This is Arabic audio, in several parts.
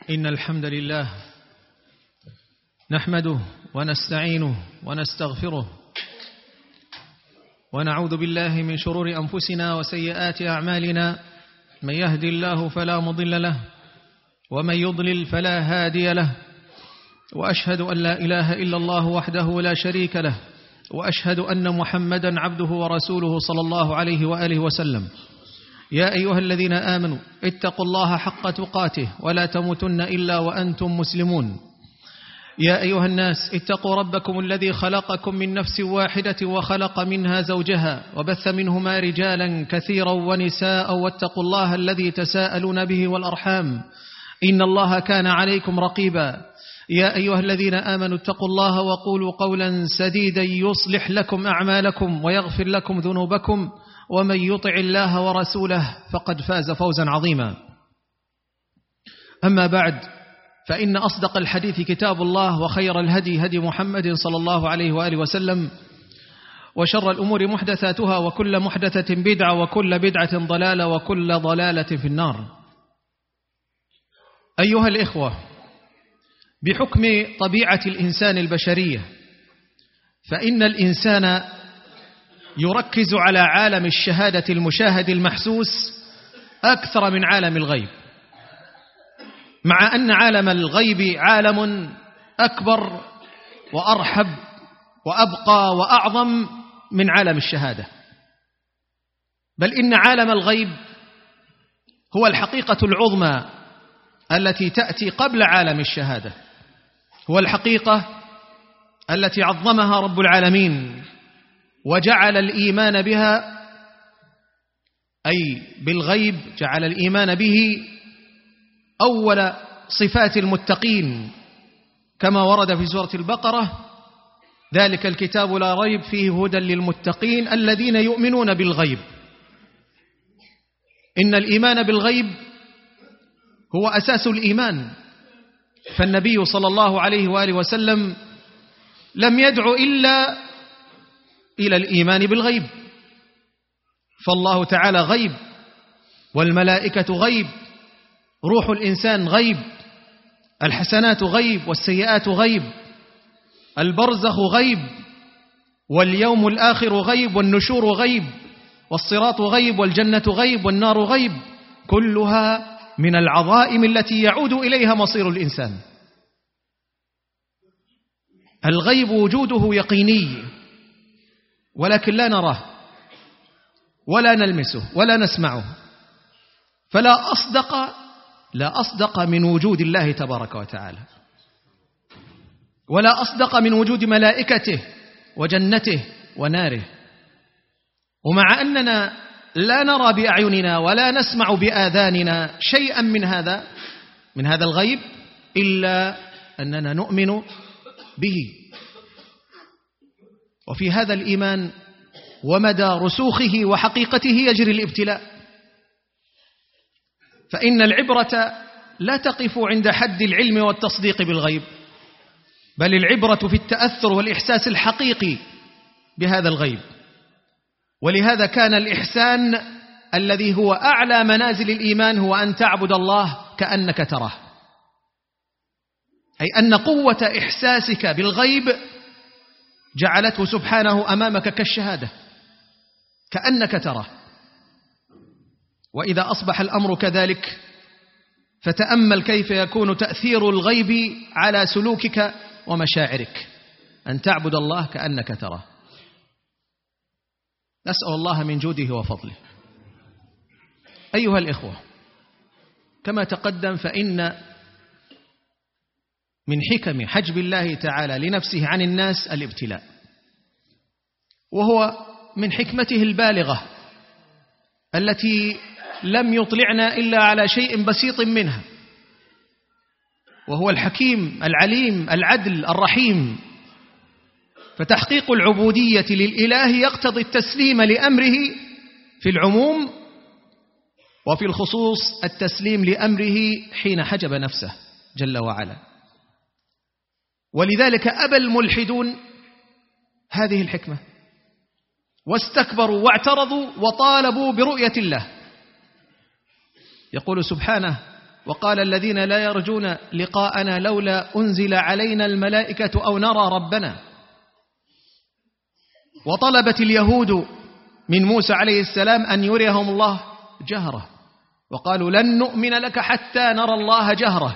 إن الحمد لله نحمده ونستعينه ونستغفره ونعوذ بالله من شرور أنفسنا وسيئات أعمالنا. من يهدي الله فلا مضل له ومن يضلل فلا هادي له، وأشهد أن لا إله إلا الله وحده لا شريك له، وأشهد أن محمدا عبده ورسوله صلى الله عليه وآله وسلم. يا أيها الذين آمنوا اتقوا الله حق تقاته ولا تموتن إلا وأنتم مسلمون. يا أيها الناس اتقوا ربكم الذي خلقكم من نفس واحدة وخلق منها زوجها وبث منهما رجالا كثيرا ونساء، واتقوا الله الذي تساءلون به والأرحام إن الله كان عليكم رقيبا. يا أيها الذين آمنوا اتقوا الله وقولوا قولا سديدا يصلح لكم أعمالكم ويغفر لكم ذنوبكم، ومن يطع الله ورسوله فقد فاز فوزا عظيما. أما بعد، فإن أصدق الحديث كتاب الله، وخير الهدي هدي محمد صلى الله عليه وآله وسلم، وشر الأمور محدثاتها، وكل محدثة بدعة، وكل بدعة ضلالة، وكل ضلالة في النار. أيها الإخوة، بحكم طبيعة الإنسان البشرية، فإن الإنسان يركز على عالم الشهادة المشاهد المحسوس أكثر من عالم الغيب، مع أن عالم الغيب عالم أكبر وأرحب وأبقى وأعظم من عالم الشهادة. بل إن عالم الغيب هو الحقيقة العظمى التي تأتي قبل عالم الشهادة، هو الحقيقة التي عظمها رب العالمين وجعل الإيمان بها، أي بالغيب جعل الإيمان به أول صفات المتقين، كما ورد في سورة البقرة: ذلك الكتاب لا ريب فيه هدى للمتقين الذين يؤمنون بالغيب. إن الإيمان بالغيب هو أساس الإيمان، فالنبي صلى الله عليه وآله وسلم لم يدع إلا إلى الإيمان بالغيب، فالله تعالى غيب، والملائكة غيب، روح الإنسان غيب، الحسنات غيب والسيئات غيب، البرزخ غيب، واليوم الآخر غيب، والنشور غيب، والصراط غيب، والجنة غيب، والنار غيب، كلها من العظائم التي يعود إليها مصير الإنسان. الغيب وجوده يقيني، ولكن لا نراه ولا نلمسه ولا نسمعه، فلا أصدق من وجود الله تبارك وتعالى، ولا أصدق من وجود ملائكته وجنته وناره. ومع أننا لا نرى بأعيننا ولا نسمع بآذاننا شيئا من هذا الغيب، إلا أننا نؤمن به. وفي هذا الإيمان ومدى رسوخه وحقيقته يجري الابتلاء، فإن العبرة لا تقف عند حد العلم والتصديق بالغيب، بل العبرة في التأثر والإحساس الحقيقي بهذا الغيب. ولهذا كان الإحسان الذي هو أعلى منازل الإيمان هو أن تعبد الله كأنك تراه، أي أن قوة إحساسك بالغيب جعلته سبحانه أمامك كالشهادة، كأنك تراه. وإذا أصبح الأمر كذلك، فتأمل كيف يكون تأثير الغيب على سلوكك ومشاعرك، أن تعبد الله كأنك تراه. نسأل الله من جوده وفضله. أيها الإخوة، كما تقدم، فإن من حكم حجب الله تعالى لنفسه عن الناس الابتلاء، وهو من حكمته البالغة التي لم يطلعنا إلا على شيء بسيط منها، وهو الحكيم العليم العدل الرحيم. فتحقيق العبودية للإله يقتضي التسليم لأمره في العموم، وفي الخصوص التسليم لأمره حين حجب نفسه جل وعلا. ولذلك أبى الملحدون هذه الحكمة، واستكبروا واعترضوا وطالبوا برؤية الله. يقول سبحانه: وقال الذين لا يرجون لقاءنا لولا أنزل علينا الملائكة أو نرى ربنا. وطلبت اليهود من موسى عليه السلام أن يريهم الله جهرة، وقالوا لن نؤمن لك حتى نرى الله جهرة.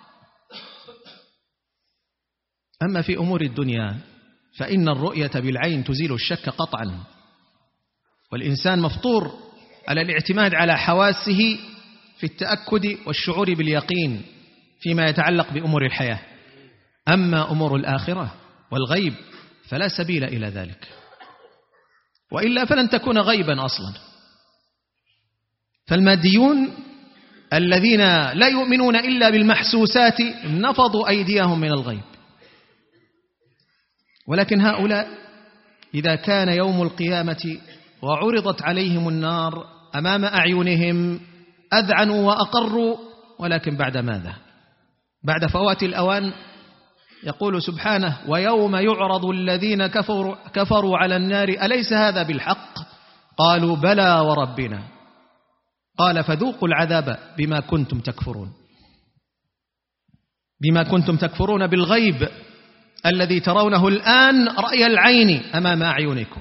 أما في أمور الدنيا فإن الرؤية بالعين تزيل الشك قطعا، والإنسان مفطور على الاعتماد على حواسه في التأكد والشعور باليقين فيما يتعلق بأمور الحياة. أما أمور الآخرة والغيب فلا سبيل إلى ذلك، وإلا فلن تكون غيبا أصلا. فالماديون الذين لا يؤمنون إلا بالمحسوسات نفضوا أيديهم من الغيب. ولكن هؤلاء إذا كان يوم القيامة وعرضت عليهم النار أمام أعينهم أذعنوا وأقروا، ولكن بعد ماذا؟ بعد فوات الأوان. يقول سبحانه: ويوم يعرض الذين كفروا على النار أليس هذا بالحق؟ قالوا بلى وربنا. قال فذوقوا العذاب بما كنتم تكفرون، بما كنتم تكفرون بالغيب الذي ترونه الآن رأي العين أمام أعينكم.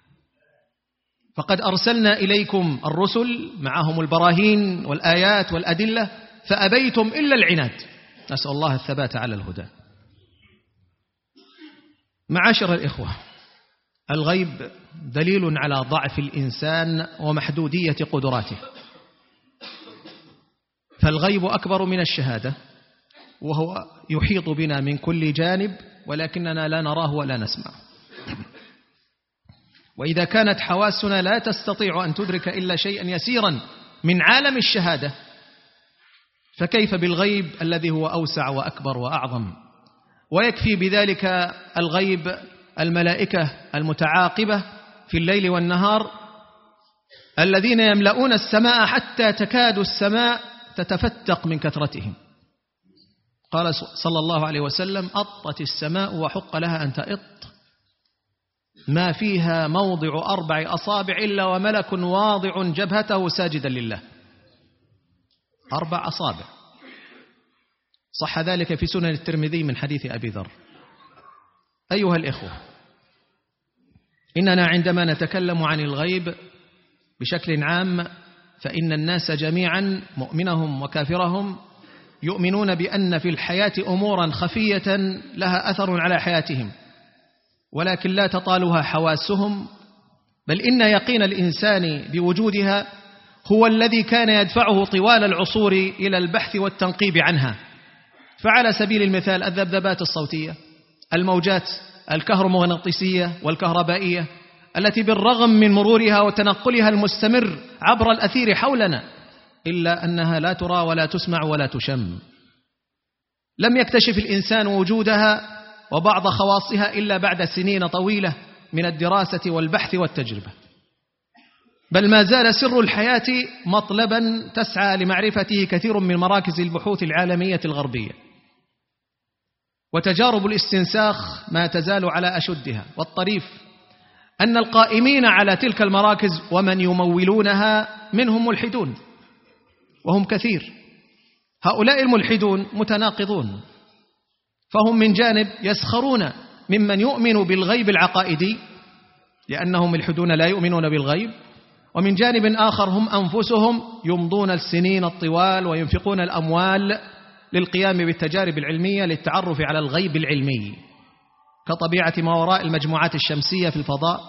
فقد أرسلنا إليكم الرسل معهم البراهين والآيات والأدلة فأبيتم إلا العناد. نسأل الله الثبات على الهدى. معاشر الإخوة، الغيب دليل على ضعف الإنسان ومحدودية قدراته، فالغيب أكبر من الشهادة، وهو يحيط بنا من كل جانب ولكننا لا نراه ولا نسمعه. وإذا كانت حواسنا لا تستطيع أن تدرك إلا شيئا يسيرا من عالم الشهادة، فكيف بالغيب الذي هو أوسع وأكبر وأعظم؟ ويكفي بذلك الغيب الملائكة المتعاقبة في الليل والنهار الذين يملؤون السماء حتى تكاد السماء تتفتق من كثرتهم. قال صلى الله عليه وسلم: أطت السماء وحق لها أن تئط، ما فيها موضع 4 أصابع إلا وملك واضع جبهته ساجدا لله. 4 أصابع. صح ذلك في سنن الترمذي من حديث أبي ذر. أيها الإخوة، إننا عندما نتكلم عن الغيب بشكل عام فإن الناس جميعا مؤمنهم وكافرهم يؤمنون بأن في الحياة أمورا خفية لها أثر على حياتهم، ولكن لا تطالها حواسهم، بل إن يقين الإنسان بوجودها هو الذي كان يدفعه طوال العصور إلى البحث والتنقيب عنها. فعلى سبيل المثال الذبذبات الصوتية، الموجات الكهرومغناطيسية والكهربائية التي بالرغم من مرورها وتنقلها المستمر عبر الأثير حولنا إلا أنها لا ترى ولا تسمع ولا تشم. لم يكتشف الإنسان وجودها وبعض خواصها إلا بعد سنين طويلة من الدراسة والبحث والتجربة، بل ما زال سر الحياة مطلبا تسعى لمعرفته كثير من مراكز البحوث العالمية الغربية، وتجارب الاستنساخ ما تزال على أشدها. والطريف أن القائمين على تلك المراكز ومن يمولونها منهم ملحدون، وهم كثير. هؤلاء الملحدون متناقضون، فهم من جانب يسخرون ممن يؤمن بالغيب العقائدي لأنهم ملحدون لا يؤمنون بالغيب، ومن جانب آخر هم أنفسهم يمضون السنين الطوال وينفقون الأموال للقيام بالتجارب العلمية للتعرف على الغيب العلمي، كطبيعة ما وراء المجموعات الشمسية في الفضاء،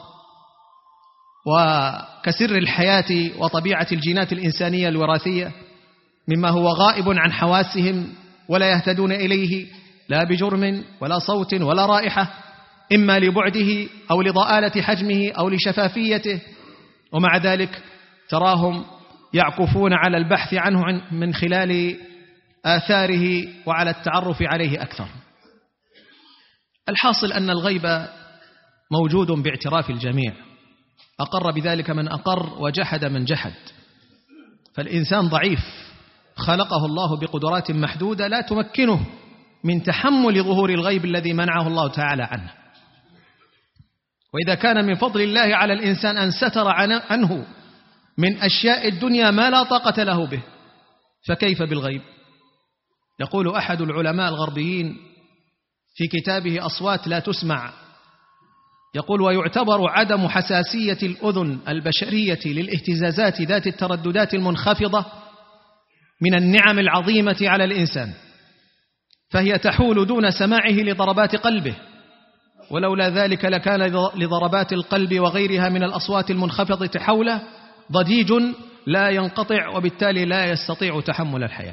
وكسر الحياة وطبيعة الجينات الإنسانية الوراثية، مما هو غائب عن حواسهم ولا يهتدون إليه لا بجرم ولا صوت ولا رائحة، إما لبعده أو لضآلة حجمه أو لشفافيته، ومع ذلك تراهم يعكفون على البحث عنه من خلال آثاره وعلى التعرف عليه أكثر. الحاصل أن الغيب موجود باعتراف الجميع، أقر بذلك من أقر وجحد من جحد. فالإنسان ضعيف خلقه الله بقدرات محدودة لا تمكنه من تحمل ظهور الغيب الذي منعه الله تعالى عنه. وإذا كان من فضل الله على الإنسان أن ستر عنه من أشياء الدنيا ما لا طاقة له به، فكيف بالغيب؟ يقول أحد العلماء الغربيين في كتابه أصوات لا تسمع، يقول: ويعتبر عدم حساسية الأذن البشرية للاهتزازات ذات الترددات المنخفضة من النعم العظيمة على الإنسان، فهي تحول دون سماعه لضربات قلبه، ولولا ذلك لكان لضربات القلب وغيرها من الأصوات المنخفضة حوله ضجيج لا ينقطع، وبالتالي لا يستطيع تحمل الحياة.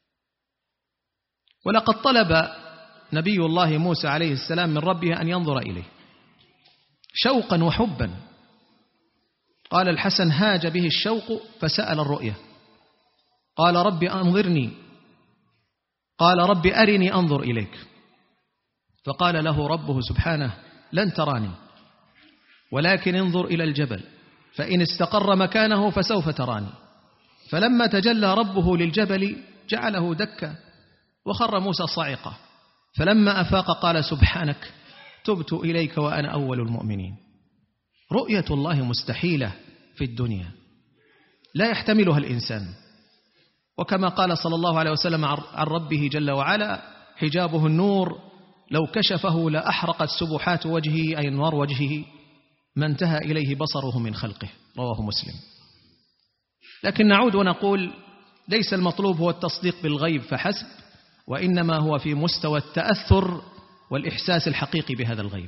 ولقد طلب نبي الله موسى عليه السلام من ربه أن ينظر إليه شوقا وحبا. قال الحسن: هاج به الشوق فسأل الرؤية، قال: رب أنظرني، قال: رب أرني أنظر إليك. فقال له ربه سبحانه: لن تراني ولكن انظر إلى الجبل فإن استقر مكانه فسوف تراني. فلما تجلى ربه للجبل جعله دكا وخر موسى صاعقة، فلما أفاق قال: سبحانك تبت إليك وأنا أول المؤمنين. رؤية الله مستحيلة في الدنيا، لا يحتملها الإنسان. وكما قال صلى الله عليه وسلم عن ربه جل وعلا: حجابه النور لو كشفه لأحرقت سبحات وجهه أي أنوار وجهه ما انتهى إليه بصره من خلقه. رواه مسلم. لكن نعود ونقول: ليس المطلوب هو التصديق بالغيب فحسب، وإنما هو في مستوى التأثر والإحساس الحقيقي بهذا الغيب.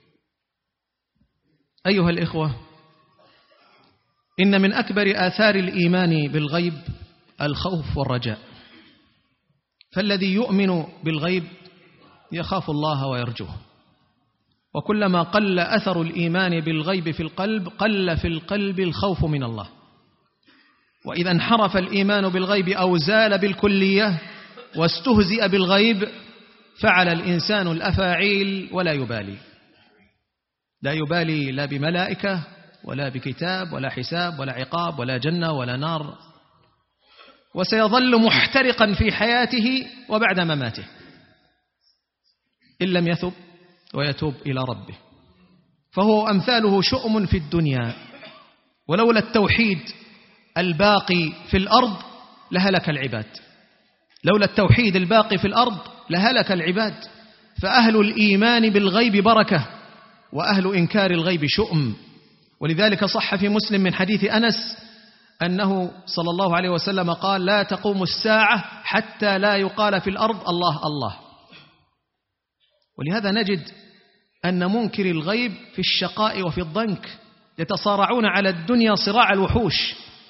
أيها الإخوة، إن من أكبر آثار الإيمان بالغيب الخوف والرجاء، فالذي يؤمن بالغيب يخاف الله ويرجوه، وكلما قل أثر الإيمان بالغيب في القلب قل في القلب الخوف من الله. وإذا انحرف الإيمان بالغيب أو زال بالكلية واستهزئ بالغيب فعل الإنسان الأفاعيل ولا يبالي، لا يبالي لا بملائكة ولا بكتاب ولا حساب ولا عقاب ولا جنة ولا نار، وسيظل محترقا في حياته وبعد مماته إن لم يثب ويتوب إلى ربه. فهو أمثاله شؤم في الدنيا، ولولا التوحيد الباقي في الأرض لهلك العباد، لولا التوحيد الباقي في الأرض لهلك العباد. فأهل الإيمان بالغيب بركة، وأهل إنكار الغيب شؤم. ولذلك صح في مسلم من حديث أنس أنه صلى الله عليه وسلم قال: لا تقوم الساعة حتى لا يقال في الأرض الله الله. ولهذا نجد أن منكر الغيب في الشقاء وفي الضنك يتصارعون على الدنيا صراع الوحوش،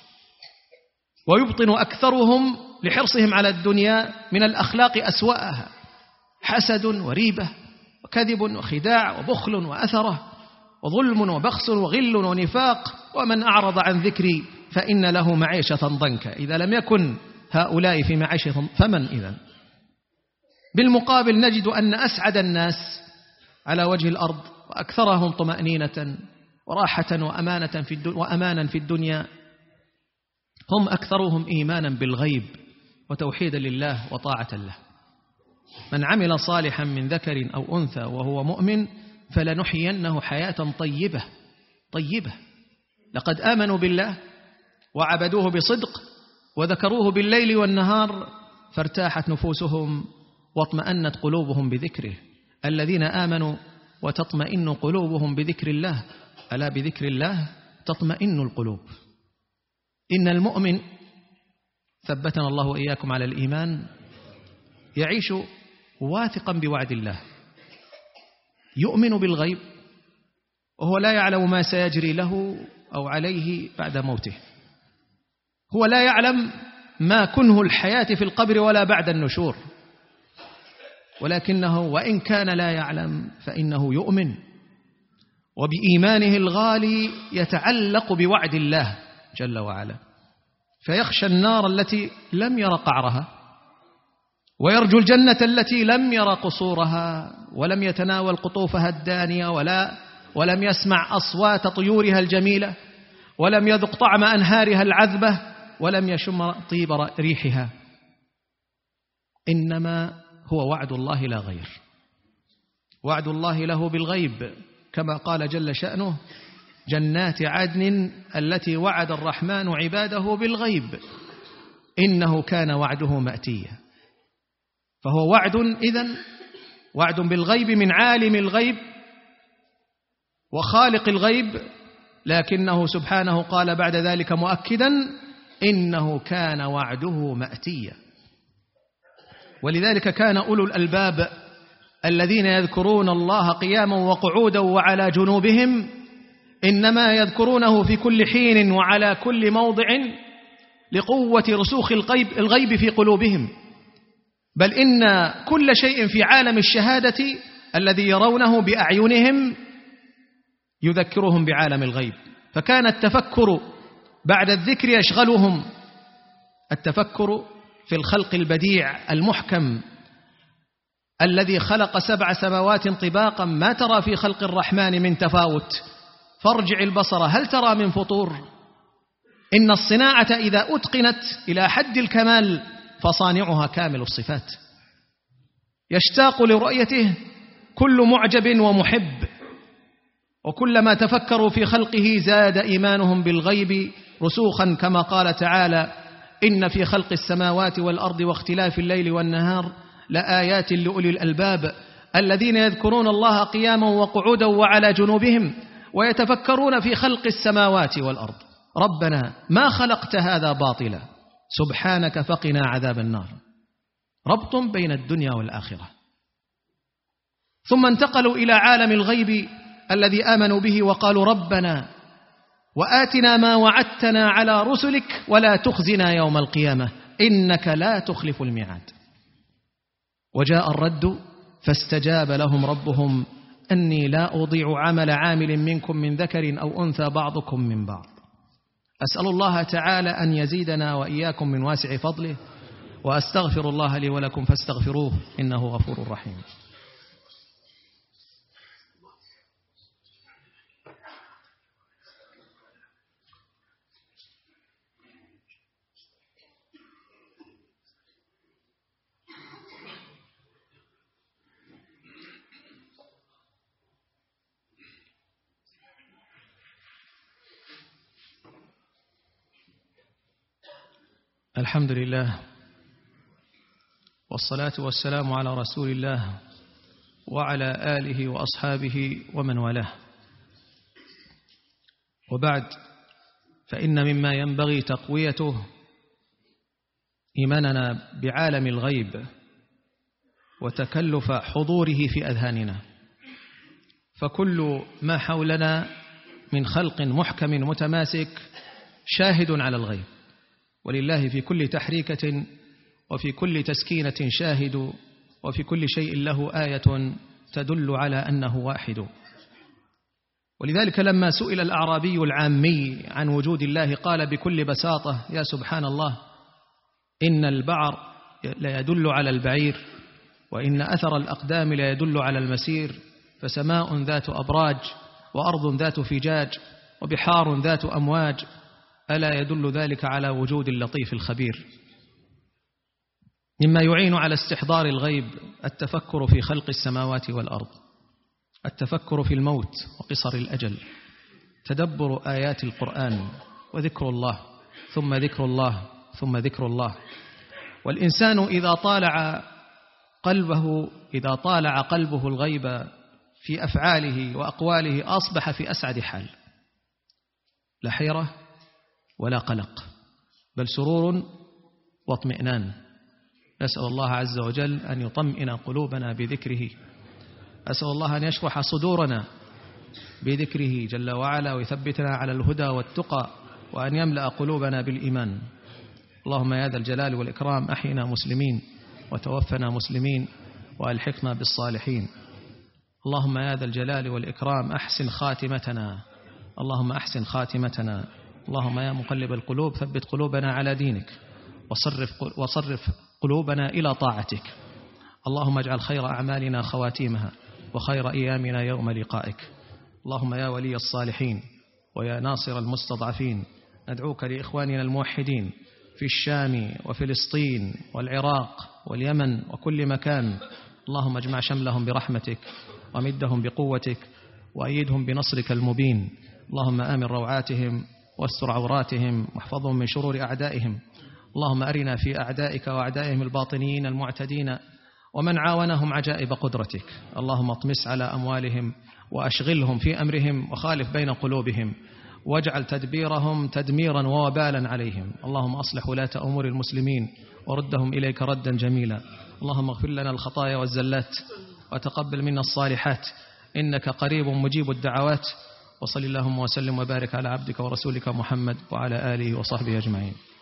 ويبطن أكثرهم لحرصهم على الدنيا من الأخلاق أسوأها: حسد وريبة وكذب وخداع وبخل وأثرة وظلم وبخس وغل ونفاق، ومن أعرض عن ذكري فإن له معيشة ضنكا. إذا لم يكن هؤلاء في معيشة فمن إذن؟ بالمقابل نجد أن أسعد الناس على وجه الأرض وأكثرهم طمأنينة وراحة وأمانا في الدنيا هم أكثرهم إيمانا بالغيب وتوحيدا لله وطاعة له. من عمل صالحا من ذكر أو أنثى وهو مؤمن فلنحيينه حياة طيبة. لقد آمنوا بالله وعبدوه بصدق وذكروه بالليل والنهار فارتاحت نفوسهم واطمأنت قلوبهم بذكره. الذين آمنوا وتطمئن قلوبهم بذكر الله، ألا بذكر الله تطمئن القلوب. إن المؤمن، ثبتنا الله وإياكم على الإيمان، يعيش واثقا بوعد الله، يؤمن بالغيب وهو لا يعلم ما سيجري له أو عليه بعد موته. هو لا يعلم ما كنه الحياة في القبر ولا بعد النشور، ولكنه وإن كان لا يعلم فإنه يؤمن، وبإيمانه الغالي يتعلق بوعد الله جل وعلا، فيخشى النار التي لم ير قعرها، ويرجو الجنة التي لم ير قصورها، ولم يتناول قطوفها الدانية ولم يسمع أصوات طيورها الجميلة، ولم يذق طعم أنهارها العذبة، ولم يشم طيب ريحها. إنما هو وعد الله لا غير، وعد الله له بالغيب، كما قال جل شأنه: جنات عدن التي وعد الرحمن عباده بالغيب إنه كان وعده مأتيا. فهو وعد إذن وعد بالغيب من عالم الغيب وخالق الغيب، لكنه سبحانه قال بعد ذلك مؤكدا إنه كان وعده مأتيا. ولذلك كان أولو الألباب الذين يذكرون الله قياما وقعودا وعلى جنوبهم إنما يذكرونه في كل حين وعلى كل موضع لقوة رسوخ الغيب في قلوبهم، بل إن كل شيء في عالم الشهادة الذي يرونه بأعينهم يذكرهم بعالم الغيب. فكان التفكر بعد الذكر يشغلهم، التفكر في الخلق البديع المحكم الذي خلق 7 سماوات طباقا ما ترى في خلق الرحمن من تفاوت، فارجع البصر هل ترى من فطور. إن الصناعة إذا أتقنت إلى حد الكمال فصانعها كامل الصفات، يشتاق لرؤيته كل معجب ومحب، وكلما تفكروا في خلقه زاد إيمانهم بالغيب رسوخا، كما قال تعالى إن في خلق السماوات والأرض واختلاف الليل والنهار لآيات لأولي الألباب الذين يذكرون الله قياما وقعودا وعلى جنوبهم ويتفكرون في خلق السماوات والأرض ربنا ما خلقت هذا باطلا سبحانك فقنا عذاب النار. ربط بين الدنيا والآخرة. ثم انتقلوا إلى عالم الغيب الذي آمنوا به وقالوا ربنا وآتنا ما وعدتنا على رسلك ولا تخزنا يوم القيامة إنك لا تخلف الميعاد. وجاء الرد فاستجاب لهم ربهم أني لا أضيع عمل عامل منكم من ذكر أو أنثى بعضكم من بعض. أسأل الله تعالى أن يزيدنا وإياكم من واسع فضله، وأستغفر الله لي ولكم فاستغفروه إنه غفور رحيم. الحمد لله والصلاة والسلام على رسول الله وعلى آله وأصحابه ومن والاه، وبعد، فإن مما ينبغي تقويته إيماننا بعالم الغيب وتكلف حضوره في أذهاننا، فكل ما حولنا من خلق محكم متماسك شاهد على الغيب، ولله في كل تحريكة وفي كل تسكينة شاهد، وفي كل شيء له آية تدل على أنه واحد. ولذلك لما سئل الأعرابي العامي عن وجود الله قال بكل بساطة يا سبحان الله إن البعر لا يدل على البعير، وإن أثر الأقدام لا يدل على المسير، فسماء ذات أبراج وأرض ذات فجاج وبحار ذات أمواج، ألا يدل ذلك على وجود اللطيف الخبير. مما يعين على استحضار الغيب التفكر في خلق السماوات والأرض، التفكر في الموت وقصر الأجل، تدبر آيات القرآن وذكر الله ثم ذكر الله ثم ذكر الله. والإنسان إذا طالع قلبه الغيب في أفعاله وأقواله أصبح في أسعد حال، لا حيرة ولا قلق، بل سرور واطمئنان. نسأل الله عز وجل أن يطمئن قلوبنا بذكره، أسأل الله أن يشرح صدورنا بذكره جل وعلا، ويثبتنا على الهدى والتقى، وأن يملأ قلوبنا بالإيمان. اللهم يا ذا الجلال والإكرام أحينا مسلمين وتوفنا مسلمين وألحقنا بالصالحين. اللهم يا ذا الجلال والإكرام أحسن خاتمتنا، اللهم أحسن خاتمتنا. اللهم يا مقلب القلوب ثبت قلوبنا على دينك، وصرف قلوبنا إلى طاعتك. اللهم اجعل خير أعمالنا خواتيمها، وخير أيامنا يوم لقائك. اللهم يا ولي الصالحين ويا ناصر المستضعفين، ندعوك لإخواننا الموحدين في الشام وفلسطين والعراق واليمن وكل مكان. اللهم اجمع شملهم برحمتك، ومدهم بقوتك، وأيدهم بنصرك المبين. اللهم آمن روعاتهم واستر عوراتهم، واحفظهم من شرور أعدائهم. اللهم أرنا في أعدائك وأعدائهم الباطنيين المعتدين ومن عاونهم عجائب قدرتك. اللهم اطمس على أموالهم وأشغلهم في أمرهم وخالف بين قلوبهم، واجعل تدبيرهم تدميرا ووبالا عليهم. اللهم أصلح ولاة أمور المسلمين وردهم إليك ردا جميلا. اللهم اغفر لنا الخطايا والزلات وتقبل منا الصالحات، إنك قريب مجيب الدعوات. وصل اللهم وسلم وبارك على عبدك ورسولك محمد وعلى آله وصحبه أجمعين.